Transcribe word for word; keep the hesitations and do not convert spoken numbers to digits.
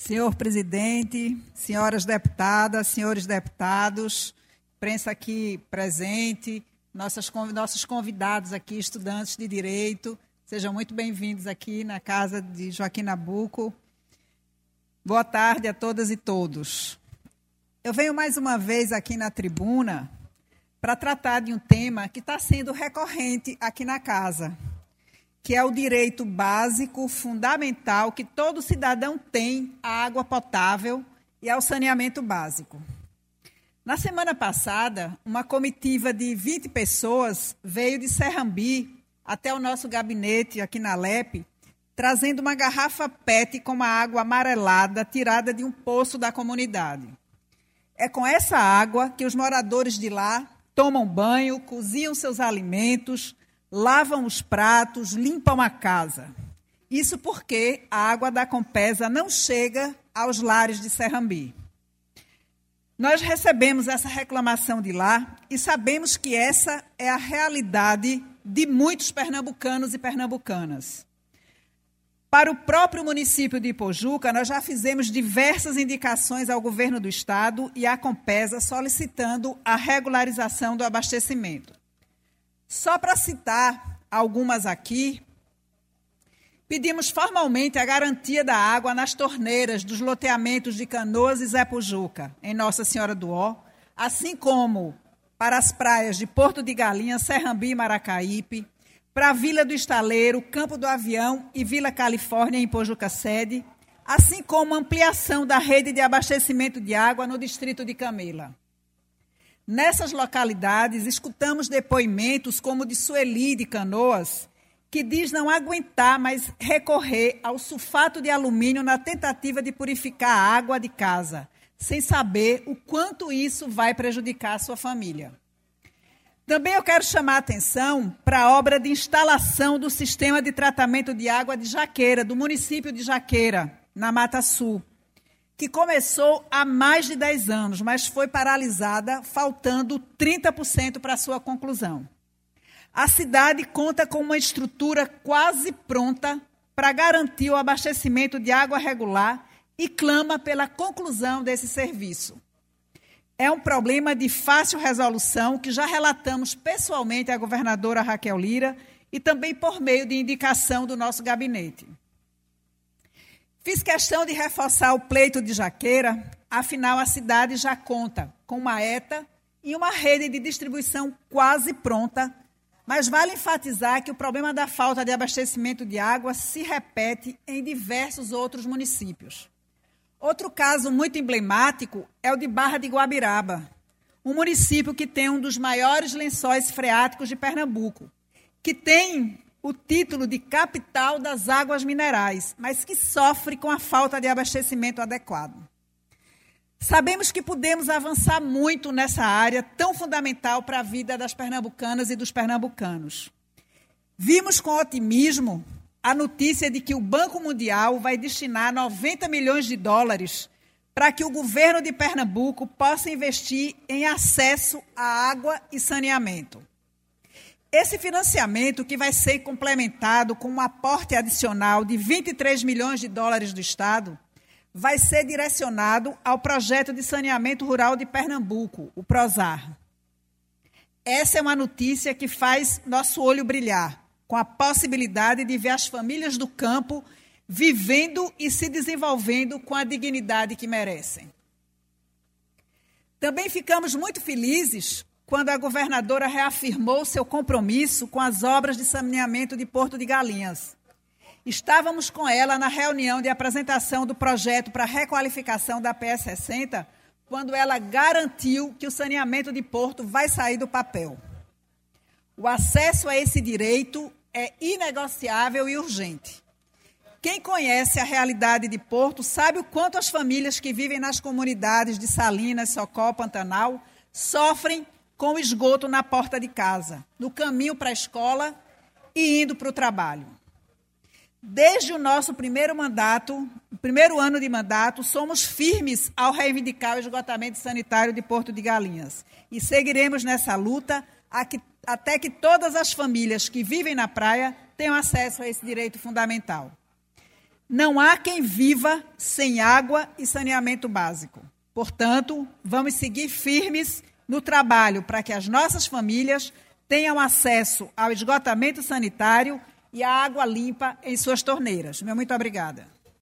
Senhor presidente, senhoras deputadas, senhores deputados, imprensa aqui presente, nossas, nossos convidados aqui, estudantes de Direito, sejam muito bem-vindos aqui na casa de Joaquim Nabuco. Boa tarde a todas e todos. Eu venho mais uma vez aqui na tribuna para tratar de um tema que está sendo recorrente aqui na casa, que é o direito básico, fundamental, que todo cidadão tem à água potável e ao saneamento básico. Na semana passada, uma comitiva de vinte pessoas veio de Serrambi até o nosso gabinete aqui na L E P, trazendo uma garrafa P E T com uma água amarelada tirada de um poço da comunidade. É com essa água que os moradores de lá tomam banho, cozinham seus alimentos, lavam os pratos, limpam a casa. Isso porque a água da Compesa não chega aos lares de Serrambi. Nós recebemos essa reclamação de lá e sabemos que essa é a realidade de muitos pernambucanos e pernambucanas. Para o próprio município de Ipojuca, nós já fizemos diversas indicações ao governo do estado e à Compesa solicitando a regularização do abastecimento. Só para citar algumas aqui, pedimos formalmente a garantia da água nas torneiras dos loteamentos de Canoas e Zé Pujuca, em Nossa Senhora do Ó, assim como para as praias de Porto de Galinha, Serrambi e Maracaípe, para a Vila do Estaleiro, Campo do Avião e Vila Califórnia, em Ipojuca Sede, assim como ampliação da rede de abastecimento de água no distrito de Camila. Nessas localidades, escutamos depoimentos como o de Sueli, de Canoas, que diz não aguentar mais recorrer ao sulfato de alumínio na tentativa de purificar a água de casa, sem saber o quanto isso vai prejudicar a sua família. Também eu quero chamar a atenção para a obra de instalação do sistema de tratamento de água de Jaqueira, do município de Jaqueira, na Mata Sul, que começou há mais de dez anos, mas foi paralisada, faltando trinta por cento para a sua conclusão. A cidade conta com uma estrutura quase pronta para garantir o abastecimento de água regular e clama pela conclusão desse serviço. É um problema de fácil resolução que já relatamos pessoalmente à governadora Raquel Lira e também por meio de indicação do nosso gabinete. Fiz questão de reforçar o pleito de Jaqueira, afinal a cidade já conta com uma E T A e uma rede de distribuição quase pronta, mas vale enfatizar que o problema da falta de abastecimento de água se repete em diversos outros municípios. Outro caso muito emblemático é o de Barra de Guabiraba, um município que tem um dos maiores lençóis freáticos de Pernambuco, que tem o título de capital das águas minerais, mas que sofre com a falta de abastecimento adequado. Sabemos que podemos avançar muito nessa área tão fundamental para a vida das pernambucanas e dos pernambucanos. Vimos com otimismo a notícia de que o Banco Mundial vai destinar noventa milhões de dólares para que o governo de Pernambuco possa investir em acesso à água e saneamento. Esse financiamento, que vai ser complementado com um aporte adicional de vinte e três milhões de dólares do Estado, vai ser direcionado ao projeto de saneamento rural de Pernambuco, o PROSAR. Essa é uma notícia que faz nosso olho brilhar, com a possibilidade de ver as famílias do campo vivendo e se desenvolvendo com a dignidade que merecem. Também ficamos muito felizes quando a governadora reafirmou seu compromisso com as obras de saneamento de Porto de Galinhas. Estávamos com ela na reunião de apresentação do projeto para requalificação da P S sessenta, quando ela garantiu que o saneamento de Porto vai sair do papel. O acesso a esse direito é inegociável e urgente. Quem conhece a realidade de Porto sabe o quanto as famílias que vivem nas comunidades de Salinas, Socó, Pantanal, sofrem com o esgoto na porta de casa, no caminho para a escola e indo para o trabalho. Desde o nosso primeiro mandato, primeiro ano de mandato, somos firmes ao reivindicar o esgotamento sanitário de Porto de Galinhas e seguiremos nessa luta até que todas as famílias que vivem na praia tenham acesso a esse direito fundamental. Não há quem viva sem água e saneamento básico. Portanto, vamos seguir firmes no trabalho para que as nossas famílias tenham acesso ao esgotamento sanitário e à água limpa em suas torneiras. Meu muito obrigada.